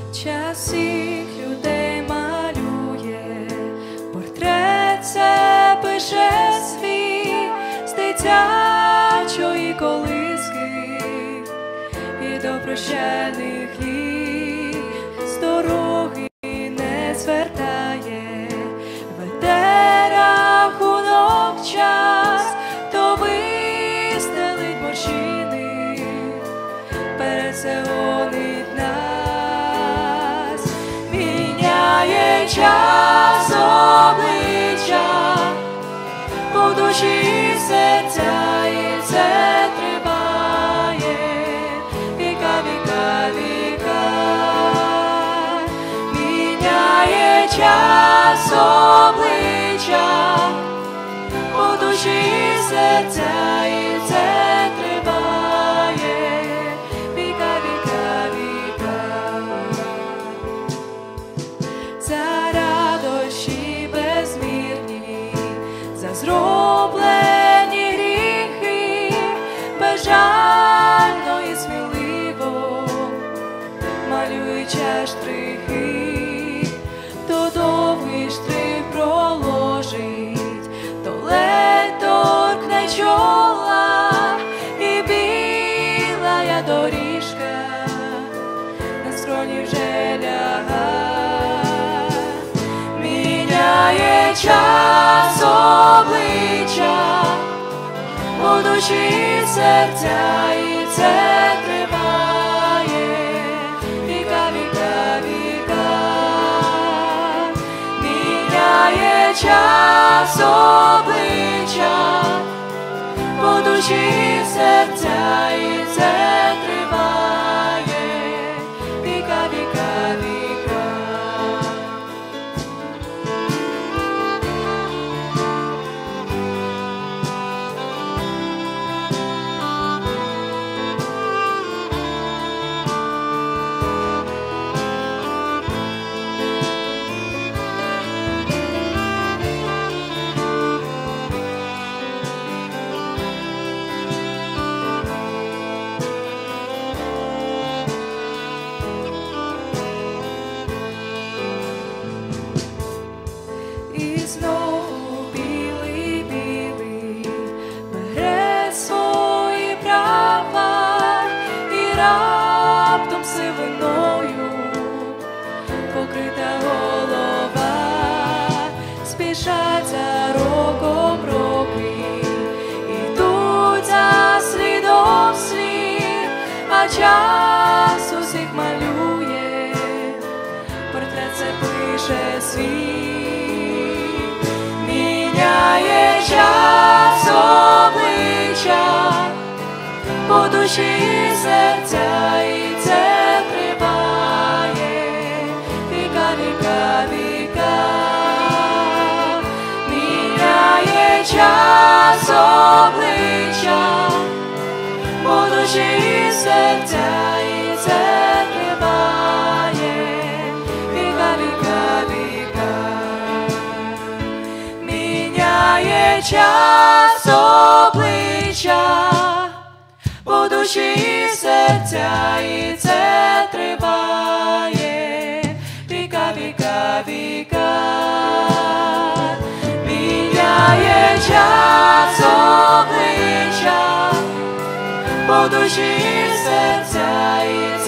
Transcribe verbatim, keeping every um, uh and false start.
час всіх людей малює, портрет це пише свій з дитячої колиски і до прощальних літ з дороги не звертає, веде рахунок час, то вистелить морщини, пересеонить нас, міняє час обличчя у душі і серця, і це триває віка, віка, віка. Міняє час обличчя у душі і серця, і це триває віка, віка, віка. За радощі безмірні, за зроблені гріхи, безжально і сміливо малюючи штрихи, то довгий штрих проложить, то ледь торкне чола, і біла доріжка на скроні вже ляга. Міняє час обличчя у душі і серця, і це триває віка, віка, віка. Міняє час обличчя у душі і серця, і це триває віка, віка, віка. І знову білий, білий бере свої права, і раптом сивиною покрита голова, спішать за роком роки, ідуть за слідом слід, а час усіх малює, портрет це пише світ. Міняє час обличчя по душі і серця, і це триває віка, віка, віка. Міняє час обличчя по душі і серця, і це триває віка, віка, віка. Міняє час обличчя по душі і серця, і це триває віка, віка, віка. Міняє час обличчя по душі і серця, і це